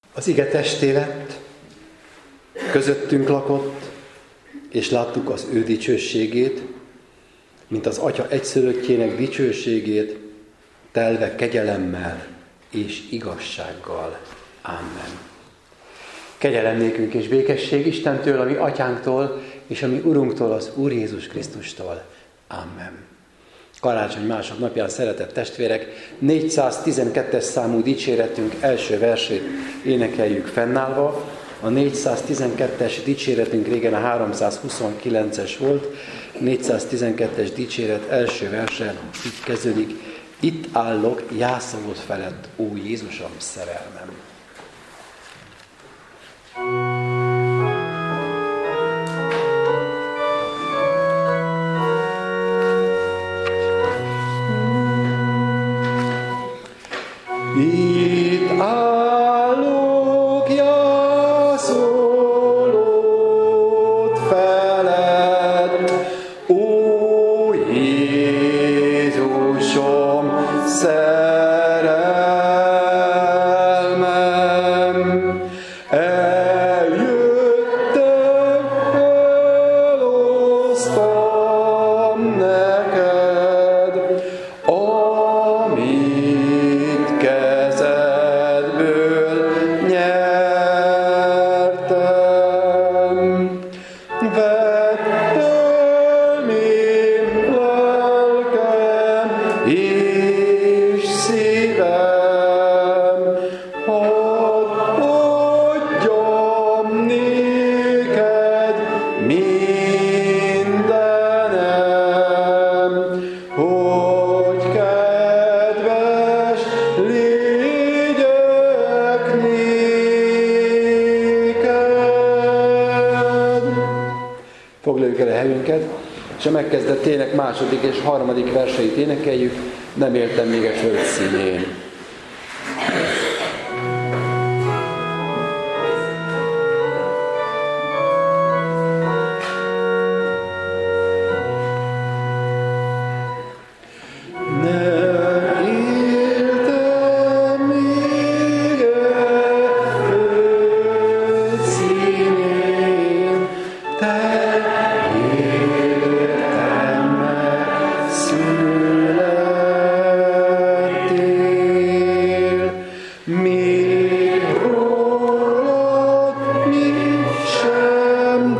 Az ige testé lett, közöttünk lakott, és láttuk az ő dicsőségét, mint az Atya egyszülöttjének dicsőségét, telve kegyelemmel és igazsággal. Amen. Kegyelem nékünk és békesség Istentől, a mi Atyánktól, és a mi Urunktól, az Úr Jézus Krisztustól. Amen. Karácsony mások napján, szeretett testvérek, 412-es számú dicséretünk első versét énekeljük fennállva. A 412-es dicséretünk régen a 329-es volt, 412-es dicséret első verse így kezdődik: itt állok jászolod felett, ó Jézusom, szerelmem. Itt állok jászolod felett, ó Jézusom, szerelmem. Eljöttem, elosztam neked, amit kezedből nyertem. Vettem én lelkem és szívem, hadd adjam néked mindenem, hogy kedves légyek néked. Foglaljuk el a helyünket, és a megkezdett ének második és harmadik verseit énekeljük. Nem éltem még a föld színén. Nem éltem még a föld színén, te értem megszülettél. Még rólad mit sem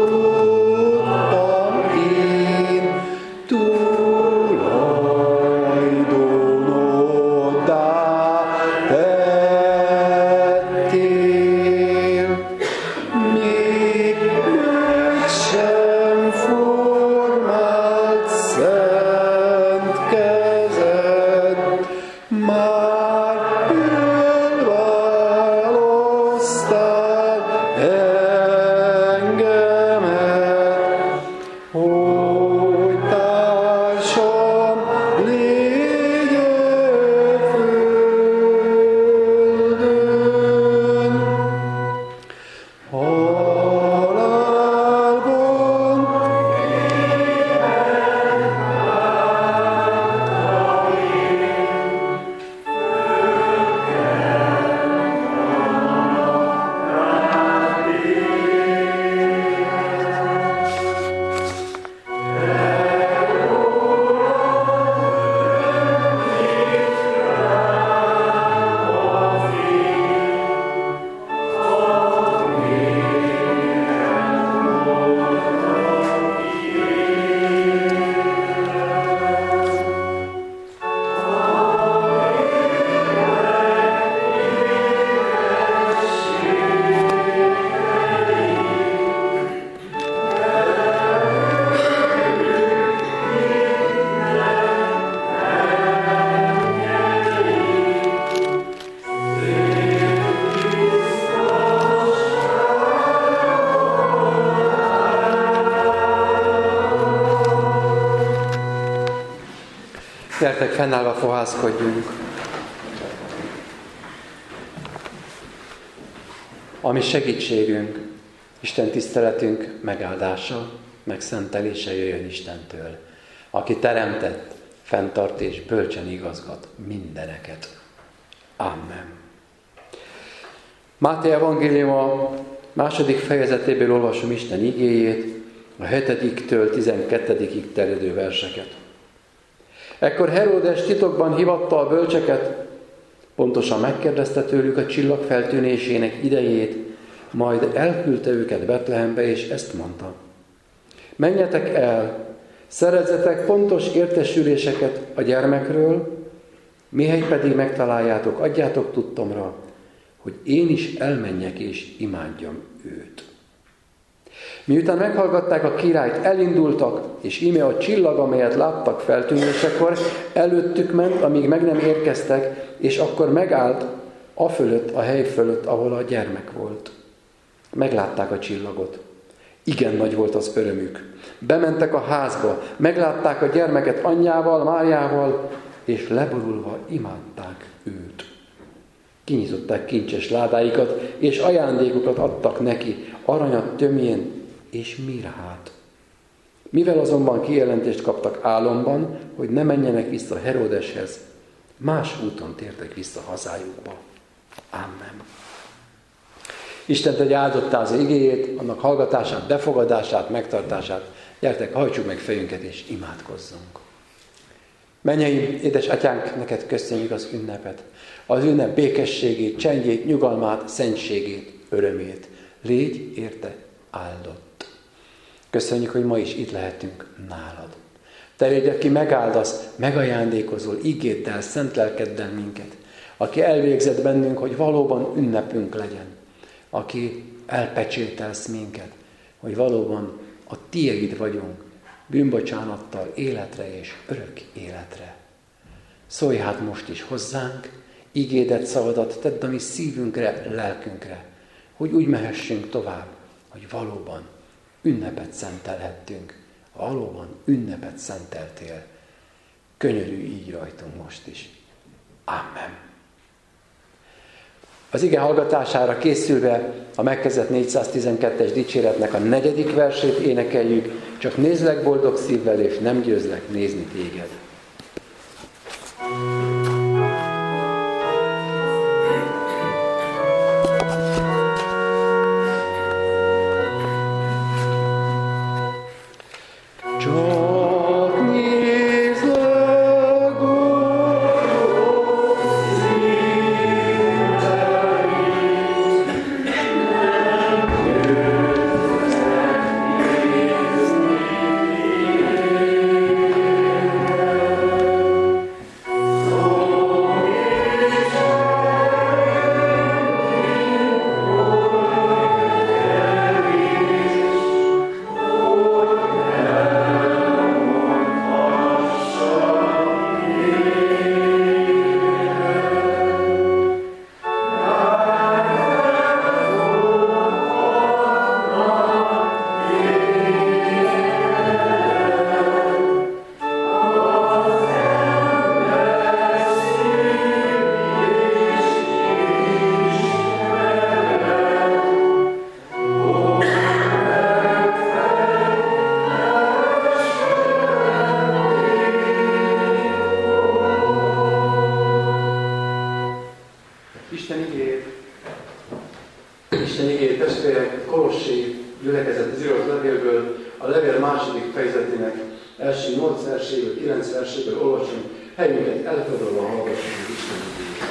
tudtam én, tulajdonoddá tettél. Még meg sem formált szent kezed, már elválasztál engemet, hogy társam légyek földön. Halálban gyertek, fennállva fohászkodjunk. A mi segítségünk, Isten tiszteletünk megáldása, megszentelése jöjjön Istentől, aki teremtett, fenntart és bölcsen igazgat mindeneket. Amen. Máté evangéliuma 2. fejezetéből olvasom Isten igéjét, a 7-től 12-ig terjedő verseket. Ekkor Heródes titokban hívatta a bölcseket, pontosan megkérdezte tőlük a csillag feltűnésének idejét, majd elküldte őket Betlehembe, és ezt mondta: menjetek el, szerezzetek pontos értesüléseket a gyermekről, mihely pedig megtaláljátok, adjátok tudtomra, hogy én is elmenjek és imádjam őt. Miután meghallgatták a királyt, elindultak, és íme a csillag, amelyet láttak feltűnésekor, előttük ment, amíg meg nem érkeztek, és akkor megállt afölött, a hely fölött, ahol a gyermek volt. Meglátták a csillagot. Igen nagy volt az örömük. Bementek a házba, meglátták a gyermeket anyjával, Máriával, és leborulva imádták őt. Kinyitották kincses ládáikat, és ajándékokat adtak neki, aranyat, tömjén és mirhát. Mivel azonban kijelentést kaptak álomban, hogy ne menjenek vissza Heródeshez, más úton tértek vissza hazájukba. Amen. Isten tegye áldottá az igéjét, annak hallgatását, befogadását, megtartását. Gyertek, hajtsuk meg fejünket és imádkozzunk. Mennyei édesatyánk, neked köszönjük az ünnepet. Az ünnep békességét, csendjét, nyugalmát, szentségét, örömét. Légy érte áldott. Köszönjük, hogy ma is itt lehetünk nálad. Te légy, aki megáldasz, megajándékozol igéddel, szent lelkeddel minket. Aki elvégzett bennünk, hogy valóban ünnepünk legyen. Aki elpecsételsz minket, hogy valóban a tiéd vagyunk, bűnbocsánattal, életre és örök életre. Szólj hát most is hozzánk, igédet, szavadat tedd a mi szívünkre, lelkünkre, hogy úgy mehessünk tovább, hogy valóban ünnepet szentelhettünk, valóban ünnepet szenteltél. Könyörülj így rajtunk most is. Amen. Az ige hallgatására készülve a megkezdett 412-es dicséretnek a 4. versét énekeljük, csak nézlek boldog szívvel, és nem győzlek nézni téged. Isten igéjét, testvérek, Kolossi gyülekezethez írott levélből, a levél 2. fejezetének első 8 verséből, 9 verséből olvasom, helyünket elfoglalva hallgassuk az Isten igéjét.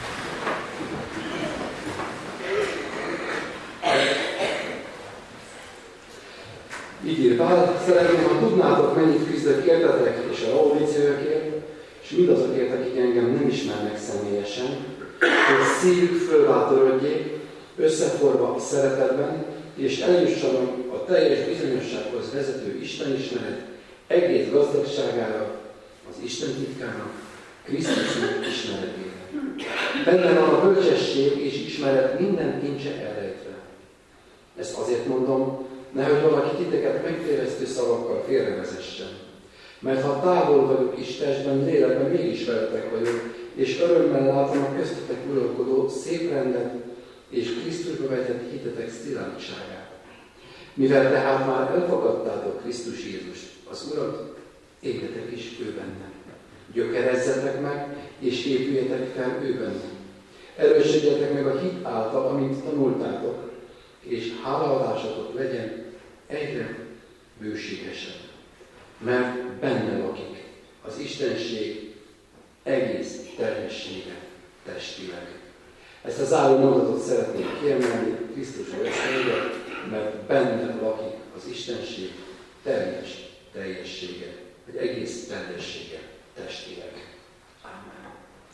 Így ír Pál: szeretném, ha tudnátok, mennyit küzdök értetek és a laodíciaiakért, és mindazokért, akik engem nem ismernek személyesen, hogy szívük fölvátorodjék, összeforva szeretetben, és eljussanak a teljes bizonyossághoz vezető Istenismeret egész gazdagságára, az Isten titkának, Krisztusnak ismeretére. Benne van a bölcsesség és ismeret minden kincse elrejtve. Ezt azért mondom, nehogy valaki titeket megtévesztő szavakkal félrevezessen. Mert ha távol vagyok is testben, lélekben mégis veletek vagyok, és örömmel látom a köztetek uralkodó szép rendet, és Krisztusba vetett hitetek szilárdságát. Mivel tehát már elfogadtátok Krisztus Jézust, az Urat, éljetek is ő benne. Gyökerezzetek meg, és épüljetek fel ő benne. Erősödjetek meg a hit által, amit tanultátok, és hálaadásatok legyen egyre bőségesebb, mert benne lakik az Istenség egész teljessége testileg. Ezt a záró mondatot szeretném kiemelni, Krisztusról ezt mondja, mert benne lakik az Istenség teljessége, vagy egész teljessége testileg. Amen.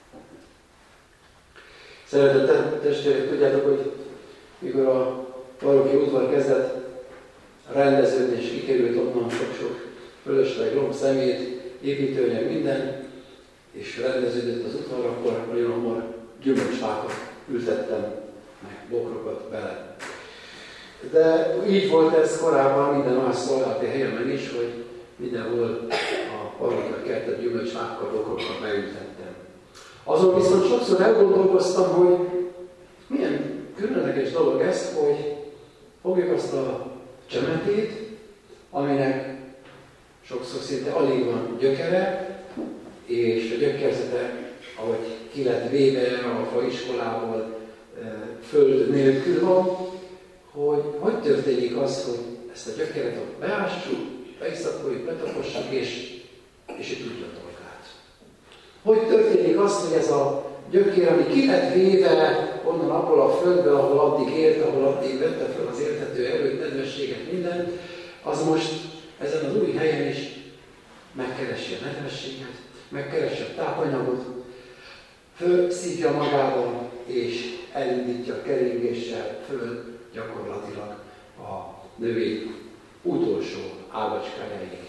Szeretett testvérek, tudjátok, hogy mikor a valóki udvar kezdett rendeződni, és kikerült onnan sok-sok fölösleg, lomb, szemét, építőanyag, minden, és rendeződött az udvar, akkor nagyon hamar gyümölcsfákat ültettem, meg bokrokat bele. De így volt ez korábban minden más szolgálati helyemen is, hogy mindenhol a valóknak kertet gyümölcsfákkal, bokrokat beültettem. Azon viszont sokszor elgondolkoztam, hogy milyen különleges dolog ez, hogy fogjuk azt a csemetét, aminek sokszor szinte alig van gyökere, és a gyökerzete, ahogy ki lett véve a faiskolából, föld nélkül van, hogy történik az, hogy ezt a gyökeret ott beássuk, beiszakoljuk, betapossuk, és itt tudja a dolgát. Hogy történik az, hogy ez a gyökér, ami ki lett véve onnan abból a földből, ahol addig élt, ahol addig vette fel az éltető erőt, nedvességet, mindent, az most ezen az új helyen is megkeresi a nedvességet, megkeresi a tápanyagot, fölszívja magába, és elindítja keringéssel föl gyakorlatilag a növény utolsó ágacskájáig,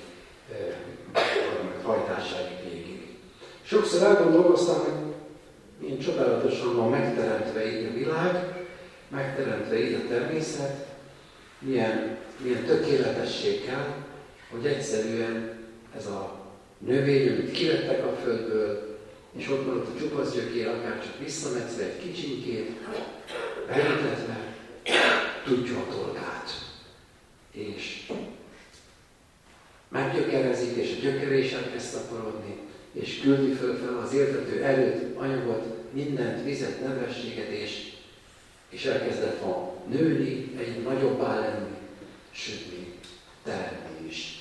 hajtásáig végig. Sokszor elgondolkoztam, hogy milyen csodálatosan van megteremtve így a világ, megteremtve így a természet, milyen tökéletességgel, hogy egyszerűen ez a növény, amit kivettek a földből, és ott van ott a csupasz gyökér, akár csak visszametszve egy kicsinkét, beültetve, tudja a dolgát. És meggyökerezik, és a gyökere is elkezd szaporodni, és küldi föl az éltető erőt, anyagot, mindent, vizet, nedvességet, és elkezdett ma nőni, egy nagyobbá lenni, sütni, teremni is.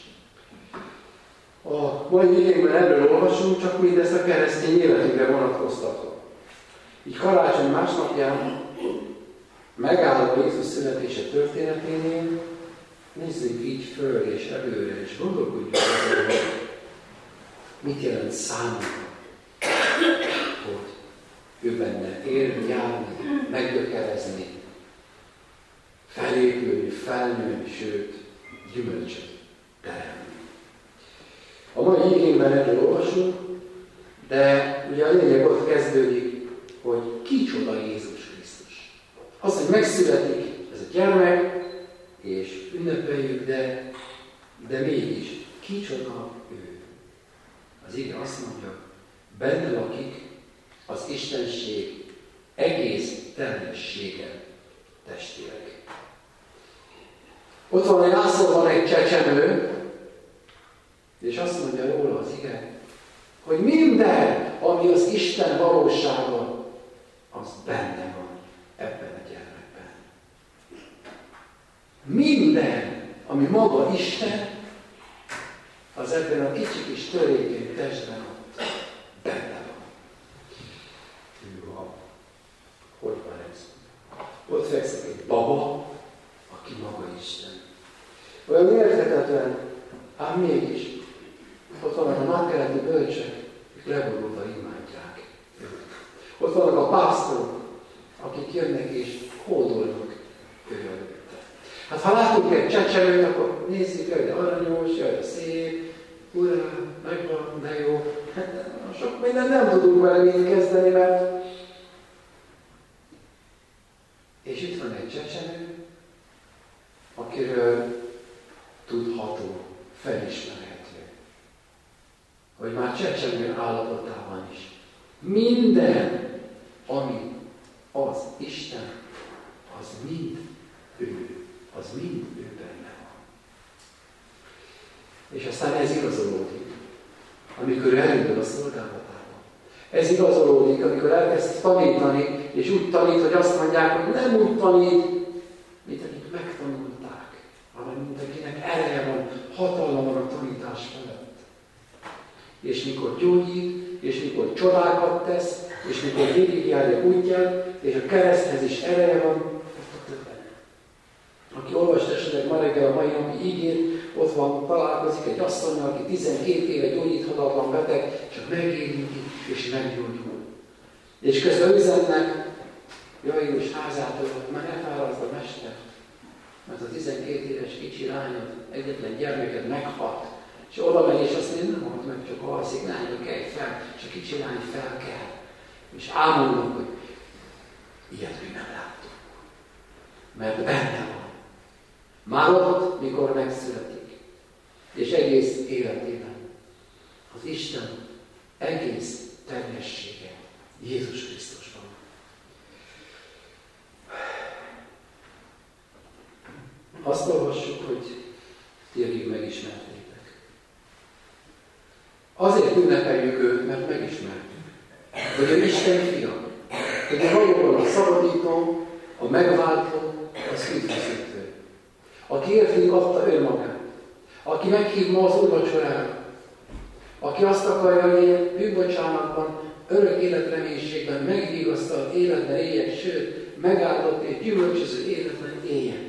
A mai igényben erről olvasunk, csak mindezt a keresztény életünkre vonatkoztatva. Így karácsony másnapján, megállva Jézus születése történeténél, nézzünk így föl és előre, és gondolkodjunk azon, hogy mit jelent számunkra, hogy ő benne élni, járni, meggyökerezni, felépülni, felnőni, sőt, gyümölcsöt teremni. A mai igényben erről olvasunk, de ugye a lényeg ott kezdődik, hogy kicsoda Jézus Krisztus. Az, hogy megszületik ez a gyermek, és ünnepeljük, de mégis kicsoda ő. Az ige azt mondja, benne lakik az Istenség egész teljessége testileg. Ott van egy ászolban egy csecsemő, és azt mondja róla az ige, hogy minden, ami az Isten valósága, az benne van ebben a gyermekben. Minden, ami maga Isten, az ebben a kicsi kis törékeny testben ott benne van. Hűha, hogy van ez? Ott fekszik egy baba, aki maga Isten. Olyan érthetetlen, ám mégis. Ott vannak a napkeleti bölcsek, akik leborulva imádják őt. Ott vannak a pásztorok, akik jönnek és hódolnak ő előtte. Hát ha látunk egy csecsemőt, akkor nézzük, jaj, de aranyos, jaj, de szép, urán, megvan, de jó. Hát sok mindent nem tudunk vele mit kezdeni, mert... És itt van egy csecsemő, akiről tudható, felismerhető, hogy már csecsemő állapotában is minden, ami az Isten, az mind ő benne van. És aztán ez igazolódik, amikor ő elindul a szolgálatába. Ez igazolódik, amikor elkezd tanítani, és úgy tanít, hogy azt mondják, hogy nem úgy tanít, mint akik megtanulták, hanem mint akinek ereje van, hatalma van a tanítás felett. És mikor gyógyít, és mikor csodákat tesz, és mikor végigjárja útját, és a kereszthez is ereje van, ott a többen. Aki olvast esetleg ma reggel a mai napi igét, ott van, találkozik egy asszonnyal, aki 12 éve gyógyíthatatlan beteg, csak megérinti és meggyógyul. És közben üzennek Jairus házától, hogy már ne fárazd a mester, mert a 12 éves kicsi lányod, egyetlen gyermeked meghalt, és oda megy, és azt mondja, nem halt meg, csak alszik, lányra kelj fel, és a kicsi lány fel kell. És ámulnak, hogy ilyet még nem láttuk. Mert benne van. Már ott, mikor megszületik, és egész életében az Isten egész teljessége Jézus Krisztusban. Azt olvassuk, hogy ti, akik megismertétek. Azért ünnepeljük őt, mert megismertük. Hogy ő Isten fia, hogy ő valóban a szabadító, a megváltó, az üdvözítő. Aki értünk adta önmagát, aki meghív ma az úrvacsorára, aki azt akarja, hogy én bűnbocsánatban, örök életreménységben megvigasztalt életben éljek, sőt, megáldott és gyümölcsöző életben éljek.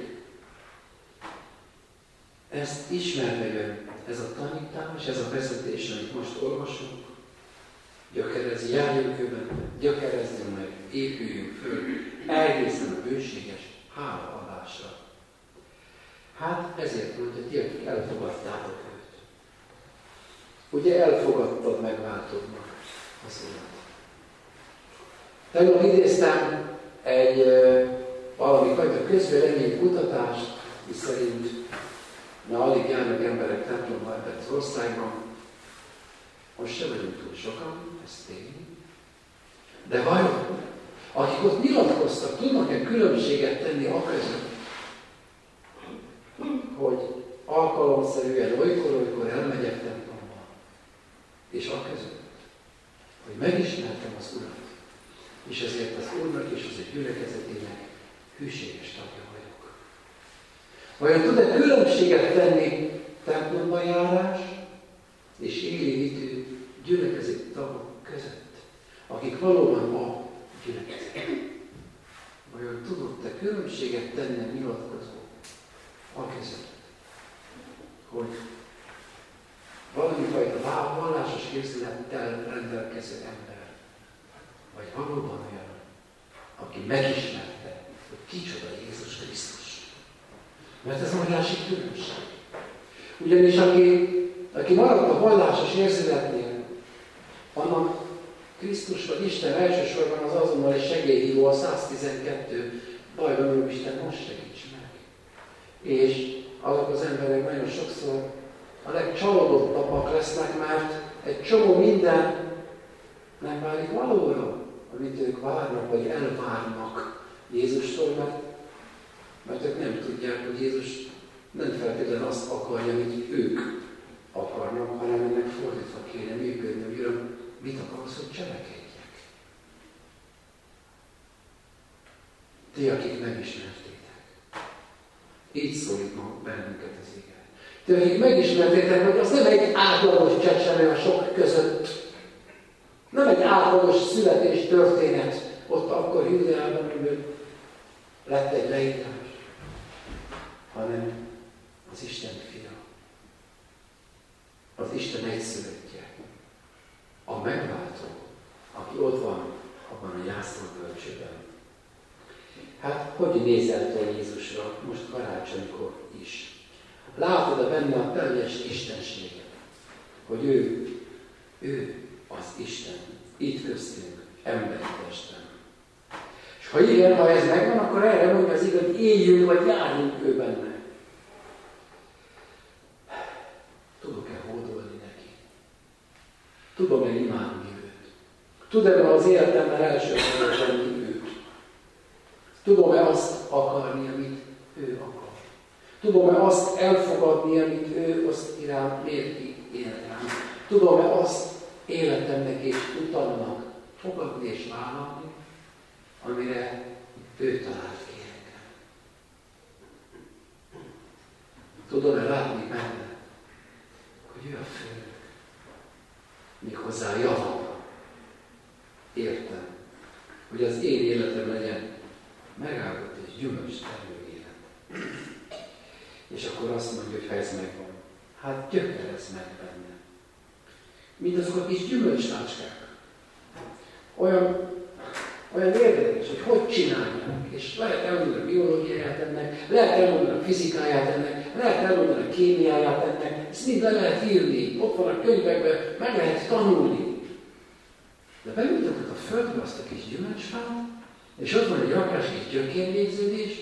Ezt ismerve jön ez a tanítás, ez a vezetés, amit most olvasunk. Gyökerezi, járjunk őben, gyökerezzünk meg, épüljünk föl, egészen a bőséges hálaadásra. Hát ezért mondja, ti, akik elfogadtátok őt. Ugye elfogadtad megváltódnak az Urat. Tegnap idéztem egy valami fajta közvélemény kutatást, miszerint alig járnak emberek templomba ebben az országban. Most sem vagyunk túl sokan, ez tény. De vajon, akik ott nyilatkoztak, tudnak-e különbséget tenni aközött, hogy alkalomszerűen olykor elmegyek templomba, és aközött, hogy megismertem az Urat, és ezért az Úrnak és az ő gyülekezetének hűséges tagja vagyok. Vajon tud-e különbséget tenni templomba járás és élőhitű gyülekezeti tagok között, akik valóban a gyülekezet? Vajon tudott-e különbséget tenni a nyilatkozó a között, hogy valamifajta vallásos érzülettel rendelkező ember, vagy valóban olyan, aki megismerte, hogy kicsoda Jézus Krisztus. Mert ez óriási különbség. Ugyanis aki maradt a vallásos érzületnél, annak Krisztus vagy Isten elsősorban az azonnali segélyhívó, a 112, bajban Úr Isten, most segíts meg. És azok az emberek nagyon sokszor a legcsalódottabbak lesznek, mert egy csomó minden nem válik valóra, amit ők várnak, vagy elvárnak Jézustól, mert ők nem tudják, hogy Jézus nem feltétlenül azt akarja, amit ők akarnak, hanem ennek fordítva kéne működni, hogy Uram, mit akarsz, hogy cselekedjek? Ti, akik megismertétek. Így szólít ma bennünket az ige. Ti, akik megismertétek, hogy az nem egy átlagos csecsemő a sok között, nem egy átlagos születés történet, ott akkor Júdeában lett egy leírás, hanem az Isten fia, az Isten egyszülöttje, a megváltó, aki ott van abban a jászolbölcsőben. Hát, hogy nézel te Jézusra most karácsonykor is? Látod-e benne a teljes istenséget, hogy ő az Isten, itt köztünk, emberi testben. És ha igen, ha ez megvan, akkor erre mondja az igaz, hogy éljünk, vagy járjunk ő benne. Tudok-e hódolni neki? Tudom-e imádni őt? Tudom-e az életemben elsősorban tenni őt? Tudom-e azt akarni, amit ő akar? Tudom-e azt elfogadni, amit ő azt iránt mérti életem? Tudom-e azt életemnek és utamnak fogadni és vállalni? amire ő talált ki engem. Tudom-e látni benne, hogy ő a fő, méghozzá javamra. Értem, hogy az én életem legyen megállott és gyümölcstermő élet. És akkor azt mondja, hogy ha ez megvan, hát gyökerezz meg benne. Mindazok a kis gyümölcstácskák. Olyan érdekes, hogy csinálják. És lehet elmondani a biológiáját ennek, lehet elmondani a fizikáját ennek, lehet elmondani a kémiáját ennek, ezt mind le lehet írni, ott van a könyvekben, meg lehet tanulni. De beülteted a földbe azt a kis gyümölcsfát, és ott van egy rakás kis gyökérvégződés,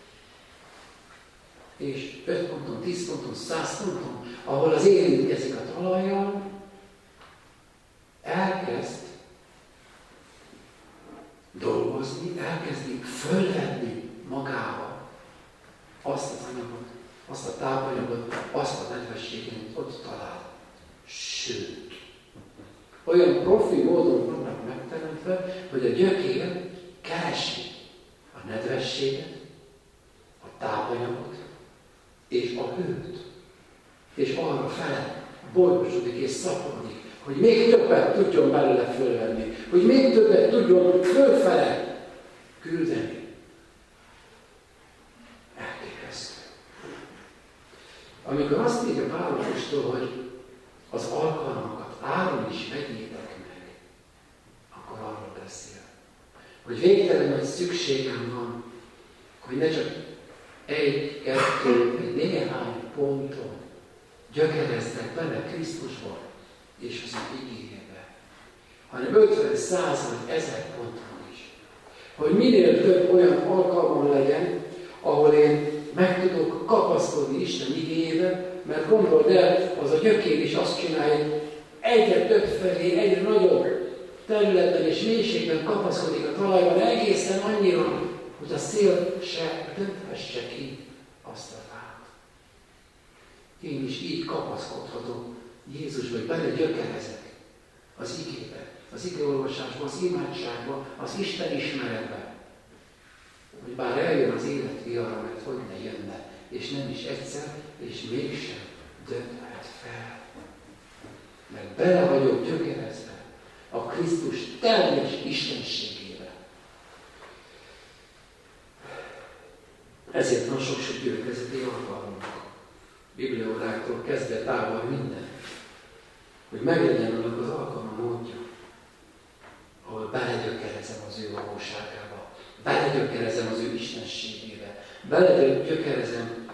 és 5 ponton, 10 ponton, 100 ponton, ahol az érintkezik a talajjal, elkezd dolgozni, elkezdi fölvenni magába azt az anyagot, azt a tápanyagot, azt a nedvességet, amit ott talál. Sőt, olyan profi módon vannak megteremtve, hogy a gyökér keresi a nedvességet, a tápanyagot és a hőt. És arra fele bolyosodik és szaporodik, hogy még többet tudjon belőle fölvenni, hogy még többet tudjon fölfele küldeni. Elképesztő. Amikor azt írja Pál apostol, hogy az alkalmakat áron is vegyétek meg, akkor arról beszél, hogy végtelen nagy szükségem van, hogy ne csak egy, kettő, vagy néhány ponton gyökerezzek bele Krisztusba és az ő igényébe, hanem 50, 100 vagy 1000 ponton is. Hogy minél több olyan alkalmam legyen, ahol én meg tudok kapaszkodni Isten igényébe, mert gondold el, az a gyökér is azt csinálja, hogy egyre több felé, egyre nagyobb területen és mélységben kapaszkodik a talajban, egészen annyira, hogy a szél se dönthesse ki azt a fát. Én is így kapaszkodhatok Jézusba, hogy bele gyökerezek az igébe, az igeolvasásba, az imádságba, az Isten ismeretbe. Hogy bár eljön az élet vihara, mert hogy ne jönne, és nem is egyszer, és mégsem dönthet fel. Mert bele vagyok gyökerezve a Krisztus teljes istenségébe. Ezért van sok-sok gyülekezeti alkalmunk. Bibliaóráktól kezdve távol minden. Hogy meglegyen annak az alkalma módja, ahol belegyökerezem az ő valóságába, belegyökerezem az ő istenségébe, belegyökerezem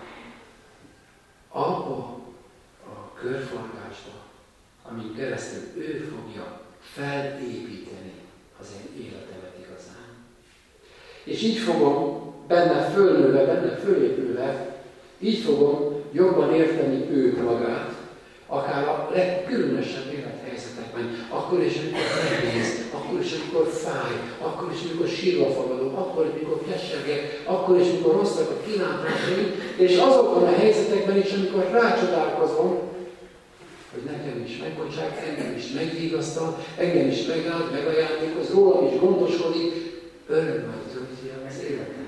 abba a körforgásba, amin keresztül ő fogja felépíteni az én életemet igazán. És így fogom benne fölnőve, benne fölépülve, így fogom jobban érteni őt magát, akár a legkülönösebb élethelyzetekben, akkor is, amikor nehéz, akkor is, amikor fáj, akkor is, amikor sírva fogadom, akkor is, amikor kesergek, akkor is, amikor rosszak a kilátásaim, és azokban a helyzetekben is, amikor rácsodálkozom, hogy nekem is megbocsát, engem is megvigasztal, engem is megáld, megajándékoz, rólam is gondoskodik, örömmel tölti el az életem.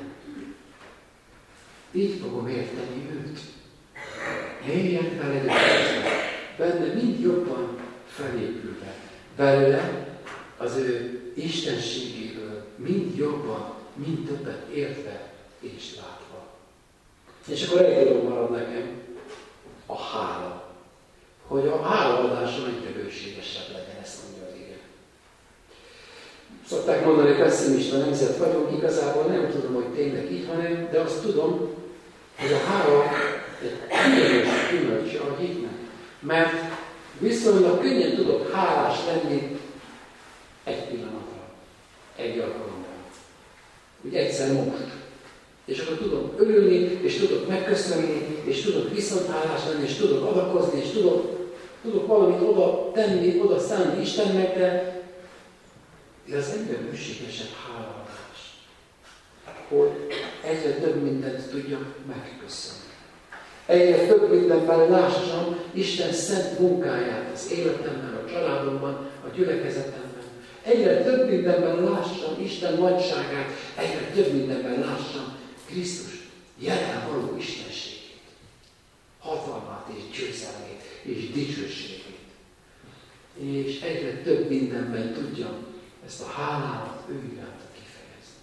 Így fogom érteni őt. Mélyen belegyökerezve, benne mind jobban felépülve, belőle az ő istenségéből mind jobban, mind többet értve és látva. És akkor egy dolog marad nekem, a hála. Hogy a hálaadásom egyre bőségesebb legyen, ezt mondja az ige. Szokták mondani, hogy pessimista nemzet vagyunk, igazából nem tudom, hogy tényleg így van, de azt tudom, hogy a hála egy különös gyümölcs a hitnek. Mert viszonylag könnyen tudok hálás lenni egy pillanatra, egy alkalommal. Úgy egyszer most. És akkor tudom örülni, és tudok megköszönni, és tudok viszonthálás lenni, és tudok adakozni, és tudok valamit oda tenni, oda szánni Istennek, de az egyre bőségesebb hálaadás, hogy egyre több mindent tudjak megköszönni. Egyre több mindenben lássam Isten szent munkáját az életemben, a családomban, a gyülekezetemben. egyre több mindenben lássam Isten nagyságát, egyre több mindenben lássam Krisztus jelen való istenségét, hatalmát és győzelmét és dicsőségét. És egyre több mindenben tudjam ezt a hálálat ő iránta kifejezni.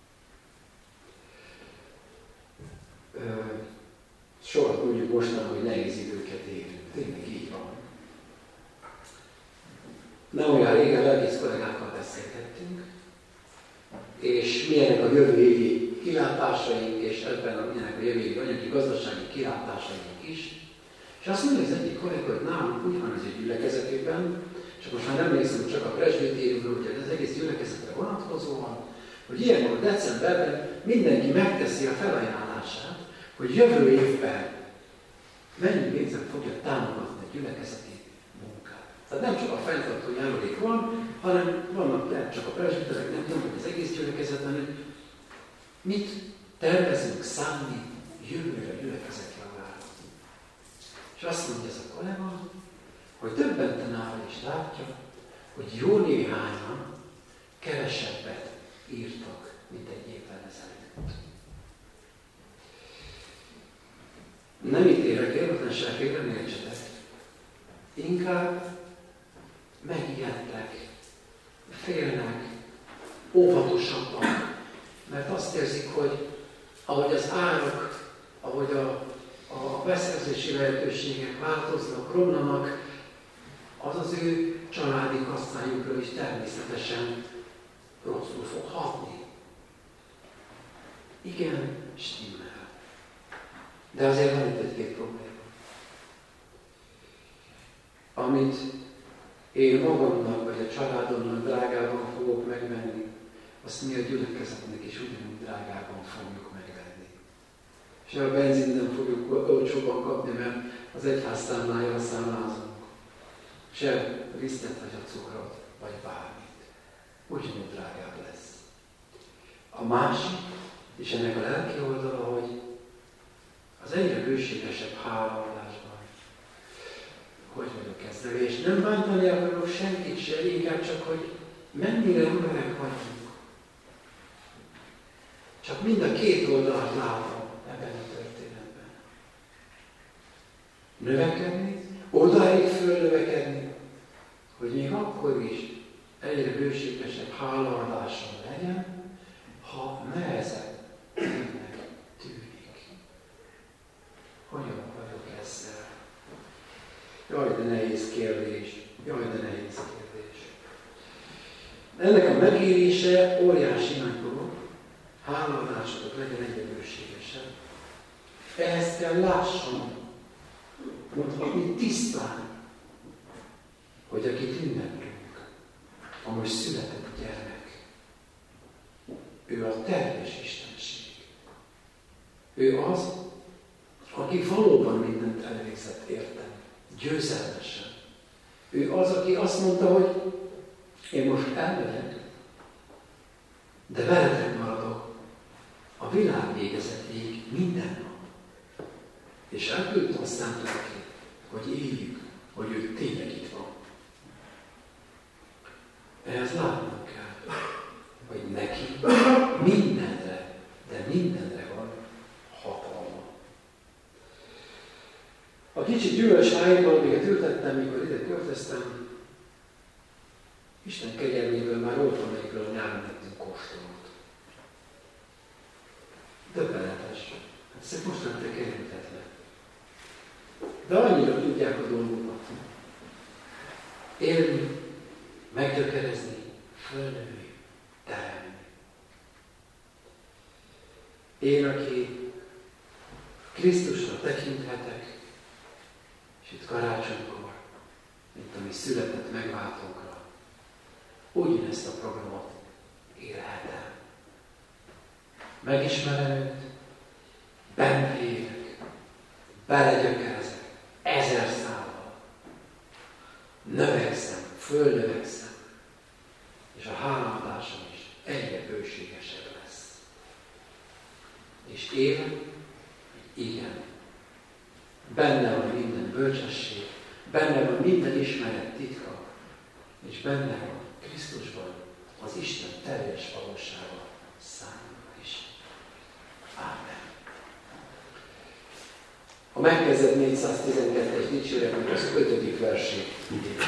Sokat mondjuk mostan, hogy nehéz időket élünk. Tényleg így van. Nem olyan régen lelkész kollégákkal beszélgettünk, és milyenek a jövő évi kilátásaink, és ebben milyenek a jövő évi anyagi gazdasági kilátásaink is. És azt mondja az egyik kollega, hogy nálunk úgy van az egy gyülekezetükben, csak most már nem nézem csak a presbitériumról, hogy az egész gyülekezetre vonatkozóan, hogy ilyenkor decemberben mindenki megteszi a felajánlását, hogy jövő évben mennyi pénzzel fogja támogatni a gyülekezeti munkát. Tehát nem csak a fenntartó járulék van, hanem vannak lehet csak a presbiterek, nem tudom, hogy az egész gyülekezetben, hogy mit tervezünk szánni jövőre a gyülekezetre várni. És azt mondja ez a kollega, hogy többenten áll és látja, hogy jó néhányan kevesebbet írtak, mint egy évvel ezelőtt. Nem ítélek értetlenségre, nem értsetek. Inkább megijedtek, félnek, óvatosabbak, mert azt érzik, hogy ahogy az árak, ahogy a beszerzési lehetőségek változnak, romlanak, az az ő családi kasszájukra is természetesen rosszul fog hatni. Igen, stimmel. De azért van itt egy-két probléma. Amit én magamnak vagy a családomnak drágában fogok megvenni, azt mi a gyülekezetnek is ugyanúgy drágában fogjuk megvenni. És a benzint nem fogjuk olcsóban kapni, mert az egyház számlájára számlázunk. Se lisztet, vagy a cukrot, vagy bármit. Ugyanúgy drágább lesz. A másik, és ennek a lelki oldala, hogy az egyre bőségesebb hálaadásban, hogy vagyok ezzel, és nem bántani akarok senkit se, inkább csak, hogy mennyire emberek vagyunk. Csak mind a két oldalt látom ebben a történetben. Növekedni, odáig fölnövekedni, hogy még akkor is egyre bőségesebb hálaadásom legyen, ha nehezebb tényleg tűnik. Hogyan vagyok ezzel? Jaj, de nehéz kérdés. Ennek a megérése óriási nagy dolog. Hálaadásotok legyen egyre bőségesebb. Ehhez kell lássam, mondhatni tisztán, hogy akit ünnepünk, a most született gyermek, ő a teljes istenség. Ő az, aki valóban mindent elvégzett értem, győzelmesen. Ő az, aki azt mondta, hogy én most elmegyek, de veletek maradok a világ végezetéig minden nap. És elküldte a Szent Lelkét, hogy éljük, hogy ő tényleg itt van. Ehhez látnunk kell, hogy neki mindenre, de mindenre van hatalma. A kicsi gyümölcsfáimmal, amiket ültettem, mikor ide költöztem, Isten kegyelméből már volt, amelyikről a nyáron tettünk kóstolót. Döbbenetes. Ezek most lettek elültetve. De annyira tudják a dolgokat. Élni, meggyökerezni, fölnőni, teremni. Én, aki Krisztusra tekinthetek, és itt karácsonykor, mint ami született megváltókra, ugyanezt a programot élhetem. Megismerem őt, benne élek, belegyökerezek, 1000 szállal. Növekszem, fölnövekszem, és a hálaadásom is egyre bőségesebb lesz. És élek, igen, benne van minden bölcsesség, benne van minden ismeret titka, és benne van Krisztusban az Isten teljes valósága számunkra is. Ámen. A megkezdett 412-es dicséretnek az 5. versét idézem.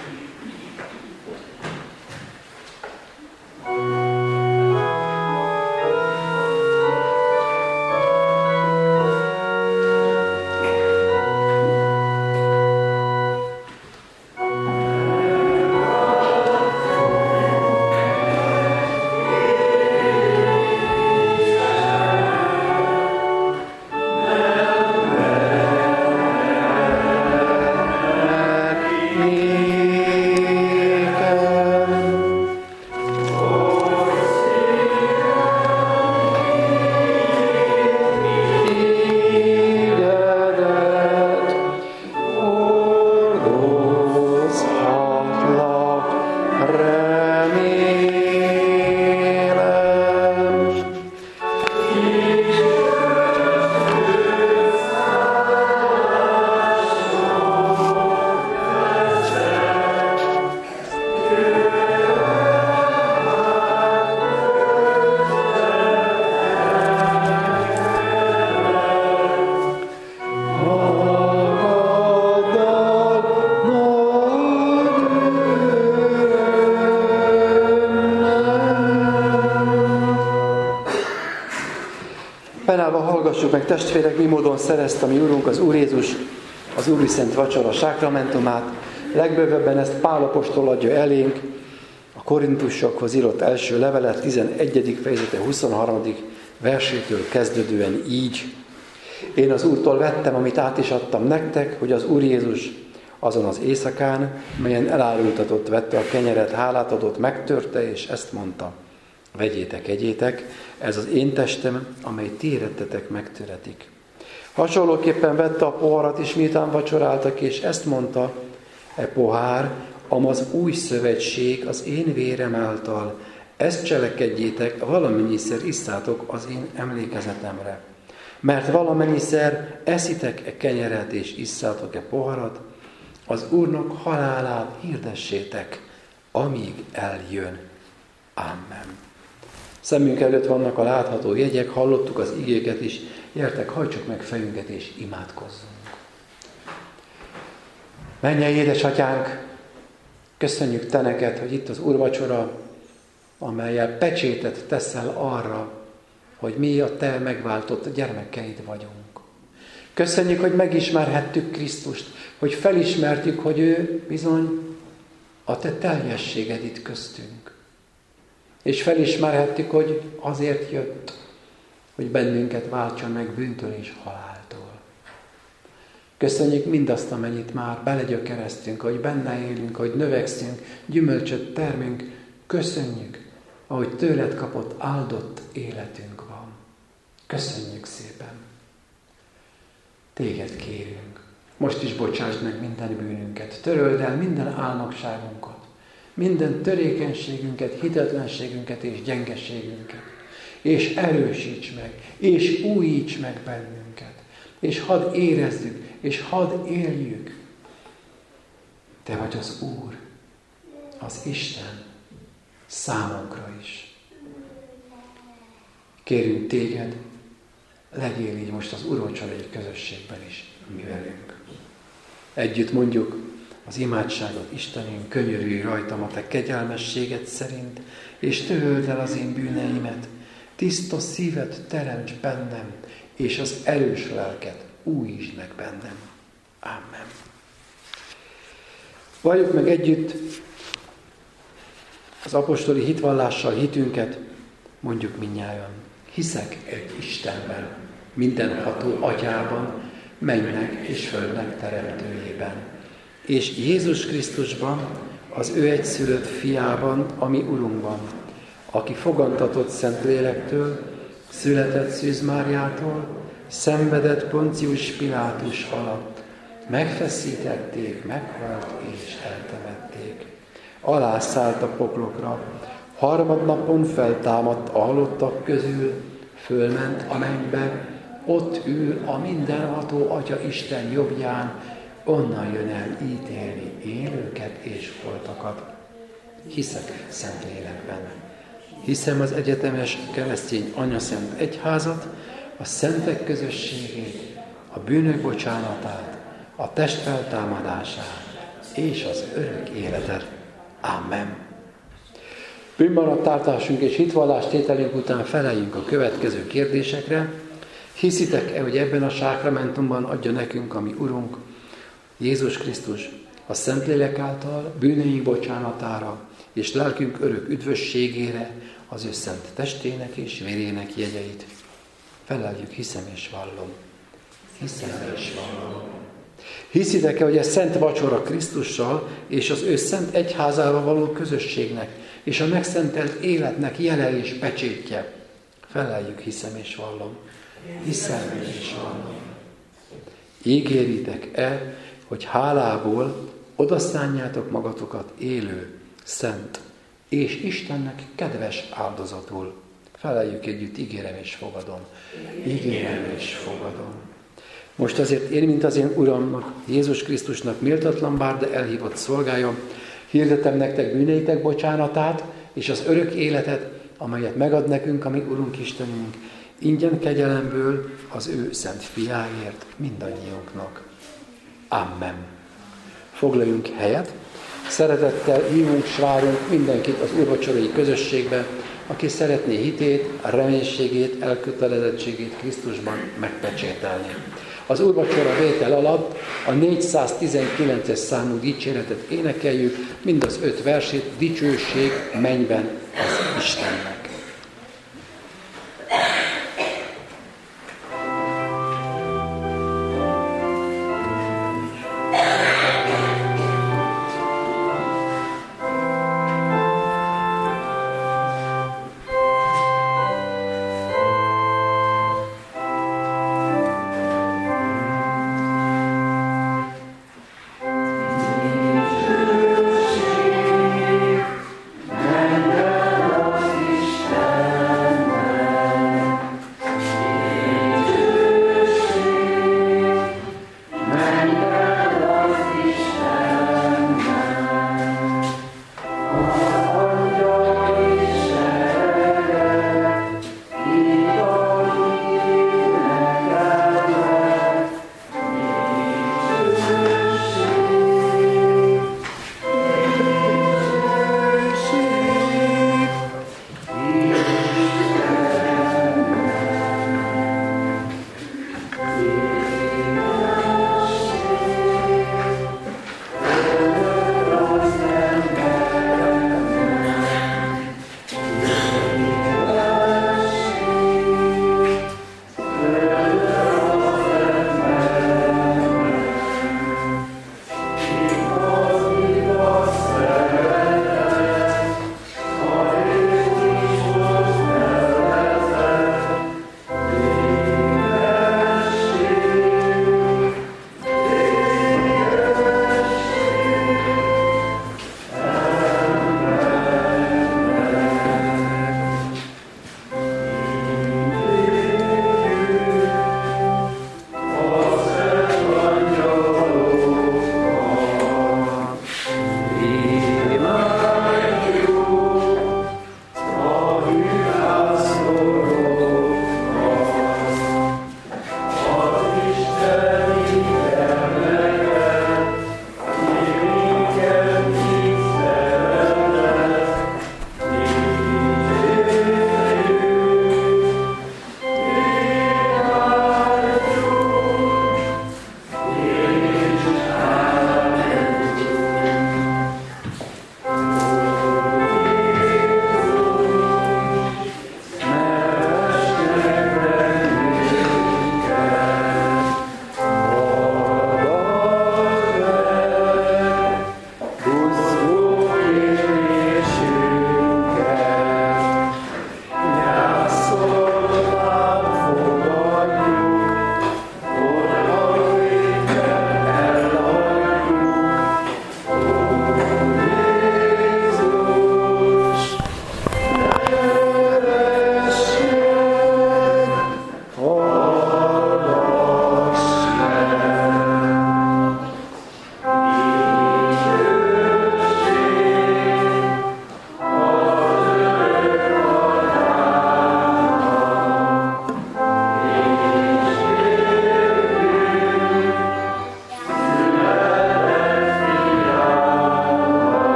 Fennállva hallgassuk meg, testvérek, mi módon szerezte a mi Úrunk, az Úr Jézus, az Úriszent Vacsora sákramentumát. Legbővebben ezt Pál apostol adja elénk, a Korintusokhoz írott első levele, 11. fejezete 23. versétől kezdődően így. Én az Úrtól vettem, amit át is adtam nektek, hogy az Úr Jézus azon az éjszakán, melyen elárultatott, vette a kenyeret, hálát adott, megtörte, és ezt mondta: vegyétek, egyétek, ez az én testem, amely ti érettetek megtöretik. Hasonlóképpen vette a poharat is, miután vacsoráltak, és ezt mondta: e pohár, amaz új szövetség az én vérem által, ezt cselekedjétek, valamennyiszer isszátok az én emlékezetemre. Mert valamennyiszer eszitek e kenyeret, és isszátok e poharat, az Úrnak halálát hirdessétek, amíg eljön. Amen. Szemünk előtt vannak a látható jegyek, hallottuk az igéket is, gyertek, hajtsuk meg fejünket és imádkozzunk. Mennyei édesatyánk, köszönjük te neked, hogy itt az úrvacsora, amellyel pecsétet teszel arra, hogy mi a te megváltott gyermekeid vagyunk. Köszönjük, hogy megismerhettük Krisztust, hogy felismertük, hogy ő bizony a te teljességed itt köztünk. És felismerhettük, hogy azért jött, hogy bennünket váltson meg bűntől és haláltól. Köszönjük mindazt, amennyit már belegyökeresztünk, hogy benne élünk, hogy növekszünk, gyümölcsöt termünk. Köszönjük, ahogy tőled kapott áldott életünk van. Köszönjük szépen. Téged kérünk. Most is bocsásd meg minden bűnünket. Töröld el minden álnokságunkat. Minden törékenységünket, hitetlenségünket és gyengeségünket. És erősíts meg, és újíts meg bennünket. És hadd érezzük, és hadd éljük. Te vagy az Úr, az Isten, számunkra is. Kérünk téged, legyél így most az úrvacsorai közösségben is mi velünk. Együtt mondjuk az imádságot: Istenünk, könyörülj rajtam a te kegyelmességed szerint, és töröld el az én bűneimet. Tiszta szívet teremts bennem, és az erős lelket újítsd meg bennem. Amen. Valljuk meg együtt az apostoli hitvallással hitünket, mondjuk mindnyájan: hiszek egy Istenben, mindenható Atyában, mennek és földnek teremtőjében, és Jézus Krisztusban, az ő egyszülött fiában, ami Urunkban, aki fogantatott Szentlélektől, született Szűz Máriától, szenvedett Poncius Pilátus alatt, megfeszítették, meghalt és eltemették. Alászállt a poklokra, harmadnapon feltámadt a halottak közül, fölment a mennybe, ott ül a mindenható Atya Isten jobbján, onnan jön el ítélni élőket és holtakat. Hiszek Szentlélekben. Hiszem az egyetemes keresztény anyaszent egyházat, a szentek közösségét, a bűnök bocsánatát, a test feltámadását és az örök életet. Amen. Bűnbanattártásunk és hitvallás tételünk után feleljünk a következő kérdésekre. Hiszitek-e, hogy ebben a sákramentumban adja nekünk a mi Urunk, Jézus Krisztus, a Szentlélek által bűneink bocsánatára és lelkünk örök üdvösségére az ő szent testének és vérének jegyeit? Feleljük, hiszem és vallom. Hiszem és vallom. Hiszitek-e, hogy a szent vacsora Krisztussal és az ő szent egyházával való közösségnek és a megszentelt életnek jele és pecsétje? Feleljük, hiszem és vallom. Hiszem és vallom. Ígéritek-e, hogy hálából odaszánjátok magatokat élő, szent és Istennek kedves áldozatul? Feleljük együtt, ígérem és fogadom. Ígérem és fogadom. Most azért én, mint az én Uramnak, Jézus Krisztusnak méltatlan bár, de elhívott szolgája, hirdetem nektek bűneitek bocsánatát és az örök életet, amelyet megad nekünk a mi Urunk Istenünk, ingyen kegyelemből az ő szent fiáért mindannyiunknak. Amen. Foglaljunk helyet. Szeretettel hívunk, s várunk mindenkit az úrvacsorai közösségbe, aki szeretné hitét, a reménységét, elkötelezettségét Krisztusban megpecsételni. Az úrvacsora vétel alatt a 419-es számú dicséretet énekeljük, mind az 5 versét, dicsőség mennyben az Istennek. Is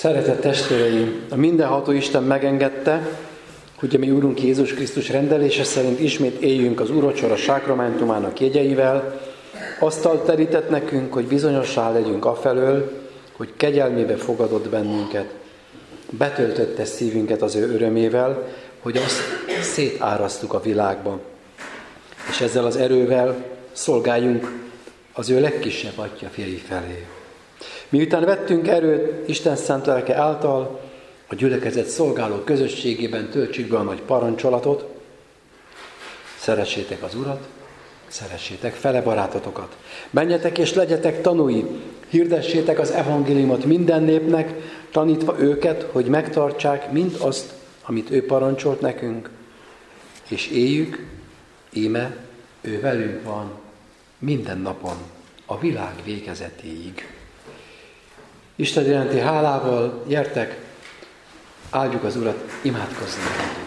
Szeretett testvéreim, a mindenható Isten megengedte, hogy a mi Úrunk Jézus Krisztus rendelése szerint ismét éljünk az úrvacsora sákramentumának jegyeivel, asztalt terített nekünk, hogy bizonyossá legyünk afelől, hogy kegyelmébe fogadott bennünket, betöltötte szívünket az ő örömével, hogy azt szétárasztuk a világba. És ezzel az erővel szolgáljunk az ő legkisebb atyafjai felé. Miután vettünk erőt Isten szent lelke által, a gyülekezet szolgáló közösségében töltsük be a nagy parancsolatot, szeressétek az Urat, szeressétek fele barátotokat. Menjetek és legyetek tanúi, hirdessétek az evangéliumot minden népnek, tanítva őket, hogy megtartsák mind azt, amit ő parancsolt nekünk, és éljük, íme ő velünk van minden napon, a világ végezetéig. Isten iránti hálával gyertek, áldjuk az Urat, imádkozzunk.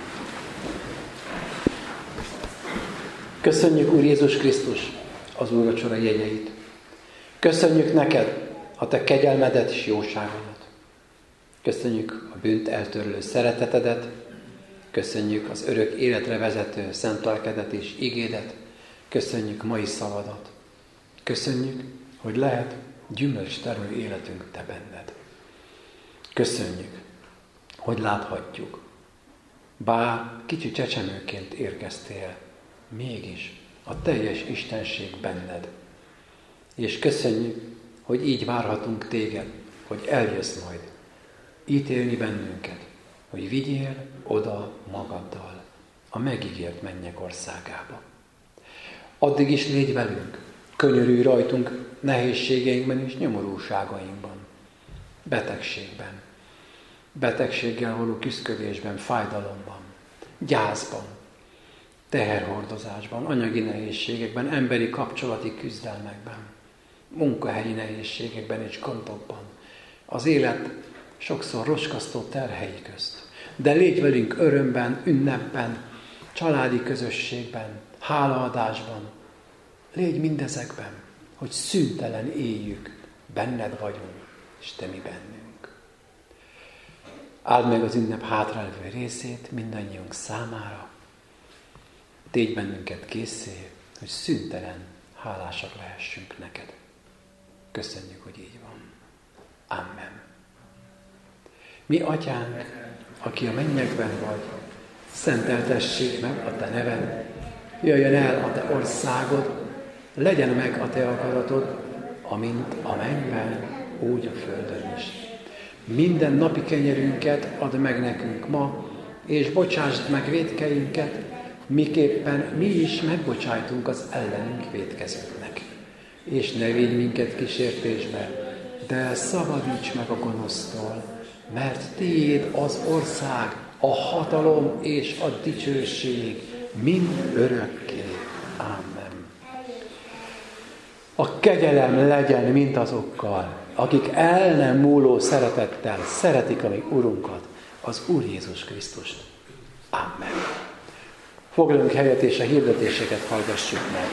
Köszönjük, Úr Jézus Krisztus, az úrvacsora jegyeit. Köszönjük neked a te kegyelmedet és jóságodat. Köszönjük a bűnt eltörlő szeretetedet. Köszönjük az örök életre vezető szent lelkedet és igédet. Köszönjük mai szavadat. Köszönjük, hogy lehet gyümölcs termő életünk te benned. Köszönjük, hogy láthatjuk. Bár kicsi csecsemőként érkeztél, mégis a teljes istenség benned. És köszönjük, hogy így várhatunk téged, hogy eljössz majd ítélni bennünket, hogy vigyél oda magaddal a megígért mennyek országába. Addig is légy velünk, könyörülj rajtunk nehézségeinkben és nyomorúságainkban, betegségben, betegséggel való küszködésben, fájdalomban, gyászban, teherhordozásban, anyagi nehézségekben, emberi kapcsolati küzdelmekben, munkahelyi nehézségekben és gondokban, az élet sokszor roskasztó terhei közt. De légy velünk örömben, ünnepben, családi közösségben, hálaadásban. Légy mindezekben, hogy szüntelen éljük, benned vagyunk, és te mi bennünk. Áld meg az ünnep hátralévő részét mindannyiunk számára. Tégy bennünket készé, hogy szüntelen hálásak lehessünk neked. Köszönjük, hogy így van. Amen. Mi atyánk, aki a mennyekben vagy, szenteltessék meg a te neved, jöjjön el a te országod, legyen meg a te akaratod, amint a mennyben, úgy a földön is. Minden napi kenyerünket add meg nekünk ma, és bocsásd meg vétkeinket, miképpen mi is megbocsájtunk az ellenünk vétkezőknek. És ne védj minket kísértésbe, de szabadíts meg a gonosztól, mert tiéd az ország, a hatalom és a dicsőség mind örökké. Amen. A kegyelem legyen mindazokkal, akik el nem múló szeretettel szeretik a mi Urunkat, az Úr Jézus Krisztust. Amen. Foglaljunk helyet és a hirdetéseket hallgassuk meg.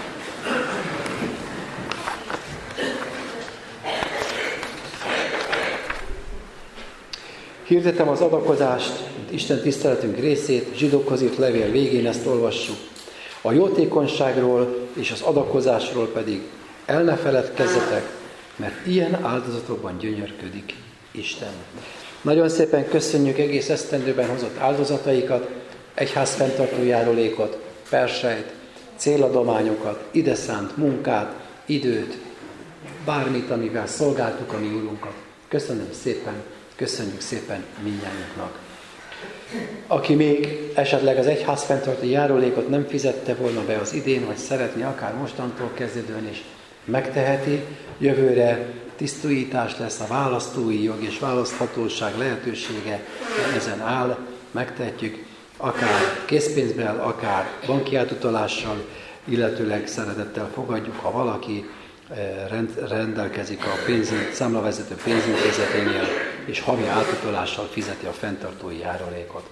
Hirdetem az adakozást, mint Isten tiszteletünk részét, Zsidókhoz írt levél végén ezt olvassuk. A jótékonyságról és az adakozásról pedig el ne feledkezzetek, mert ilyen áldozatokban gyönyörködik Isten. Nagyon szépen köszönjük egész esztendőben hozott áldozataikat, egyház fenntartó járulékot, persejt, céladományokat, ide szánt munkát, időt, bármit, amivel szolgáltuk a mi Úrunkat. Köszönjük szépen mindnyájunknak. Aki még esetleg az egyház fenntartó járulékot nem fizette volna be az idén, vagy szeretné akár mostantól kezdődően is megteheti, jövőre tisztújítás lesz, a választói jog és választhatóság lehetősége ezen áll, megtehetjük akár készpénzben, akár banki átutalással, illetőleg szeretettel fogadjuk, ha valaki rendelkezik a számlavezető pénzintézeténél, és havi átutalással fizeti a fenntartói járulékot.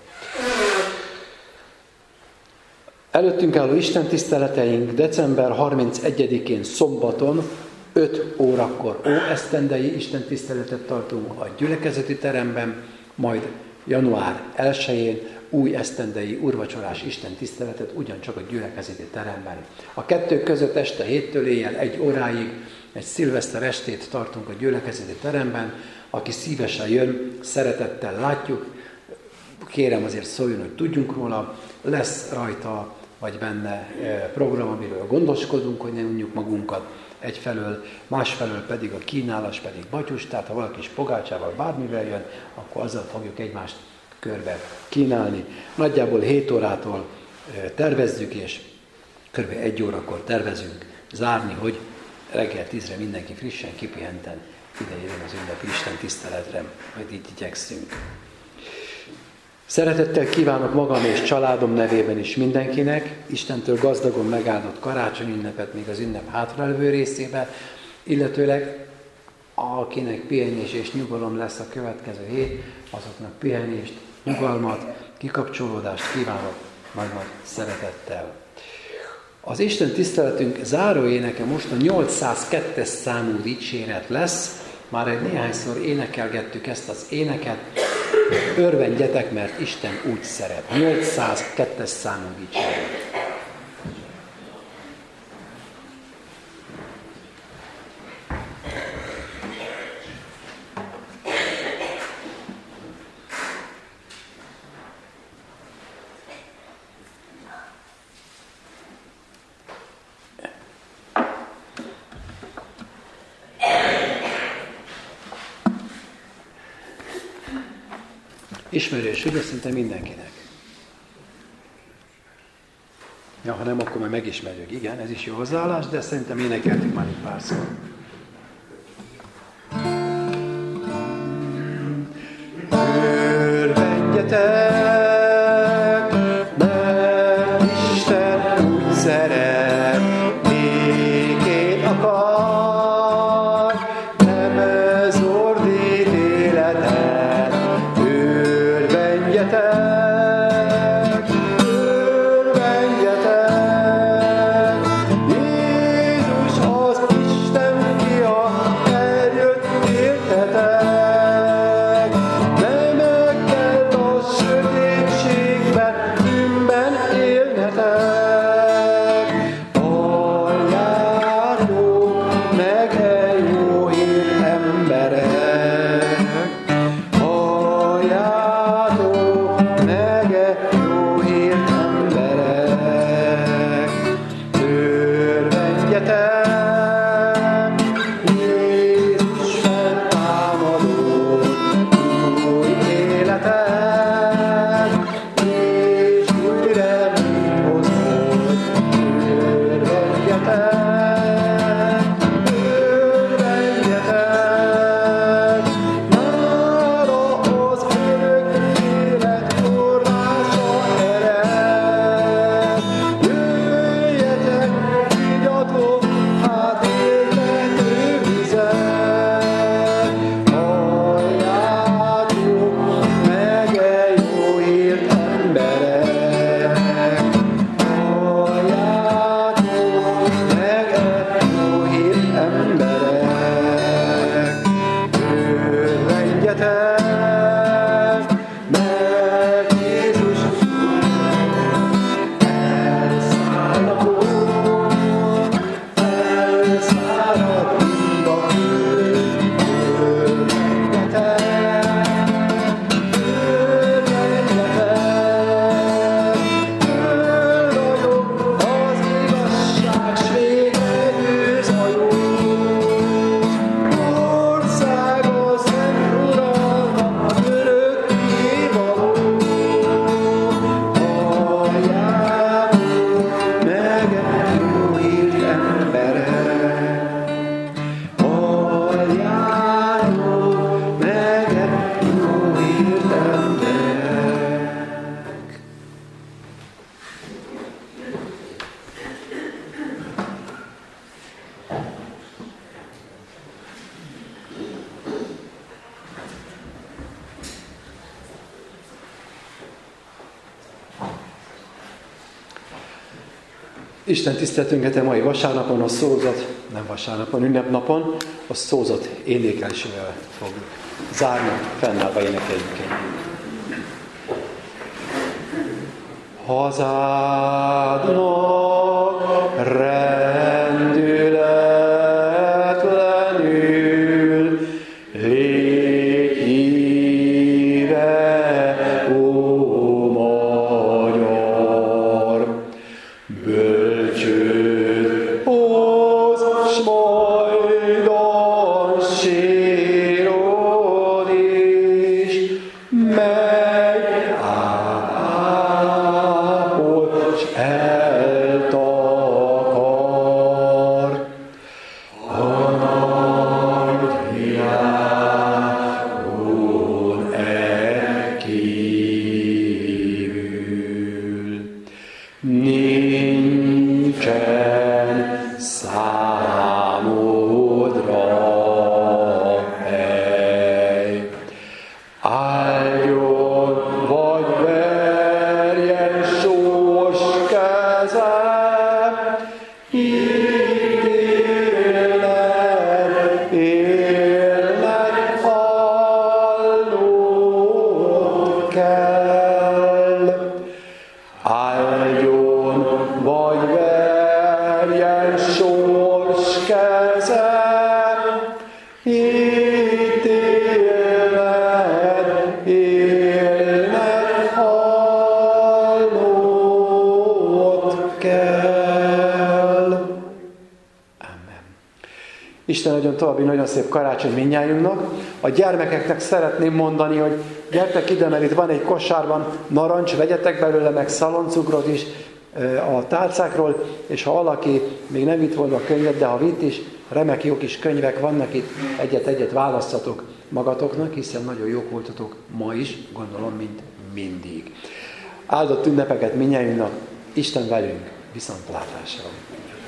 Előttünk álló istentiszteleteink december 31-én szombaton 5 órakor óesztendei istentiszteletet tartunk a gyülekezeti teremben, majd január 1-én új esztendei úrvacsorás istentiszteletet ugyancsak a gyülekezeti teremben. A 2 között este 7-től éjjel 1 óráig egy szilveszter estét tartunk a gyülekezeti teremben. Aki szívesen jön, szeretettel látjuk. Kérem azért szóljon, hogy tudjunk róla. Lesz rajta vagy benne program, amiről gondoskodunk, hogy ne unjuk magunkat egyfelől, másfelől pedig a kínálás pedig batyus, tehát ha valaki is pogácsával bármivel jön, akkor azzal fogjuk egymást körbe kínálni. Nagyjából 7 órától tervezzük, és kb. 1 órakor tervezünk zárni, hogy reggel 10-re mindenki frissen, kipihenten ide jön az ünnepi Isten tiszteletre, majd így igyekszünk. Szeretettel kívánok magam és családom nevében is mindenkinek, Istentől gazdagon megáldott karácsony ünnepet még az ünnep hátralévő részében, illetőleg akinek pihenés és nyugalom lesz a következő hét, azoknak pihenést, nyugalmat, kikapcsolódást kívánok nagy szeretettel. Az Isten tiszteletünk záró éneke most a 802-es számú dicséret lesz. Már egy néhányszor énekelgettük ezt az éneket. Örvendjetek, mert Isten úgy szeret. 802-es számú dicséret. Ismerős, ugye szinte mindenkinek. Ja, ha nem, akkor majd megismerjük. Igen, ez is jó hozzáállás, de szerintem énekeltük már egy párszor. Örvendjetek, mert Isten úgy szeret, békét akar, nem zordít életet. Isten tiszteletünket a mai vasárnapon, a szózat, nem vasárnapon, ünnepnapon, a szózat énekelésével fogjuk zárni, fennállva énekeljünk együtt. Hazádnak rendületlenül légy híve, ó magyar, bölcsőd hoz, s majdan sírod is, megápol, s eltakar. A nagy világon kívül nincsen számodra hely. Áldjon vagy verjen sós kezem, élnek, hallnod kell. Áldjon vagy verjen sors kezem, élnek, hallnod kell. Amen. Isten adjon további nagyon szép karácsony mindnyájunknak. A gyermekeknek szeretném mondani, hogy gyertek ide, mert itt van egy kosárban narancs, vegyetek belőle meg szaloncukrot is a tálcákról, és ha valaki még nem vitt volna a könyvet, de ha vitt is, remek jó kis könyvek vannak itt, egyet-egyet választatok magatoknak, hiszen nagyon jók voltatok ma is, gondolom, mint mindig. Áldott ünnepeket mindnyájunknak, Isten velünk, viszontlátásra!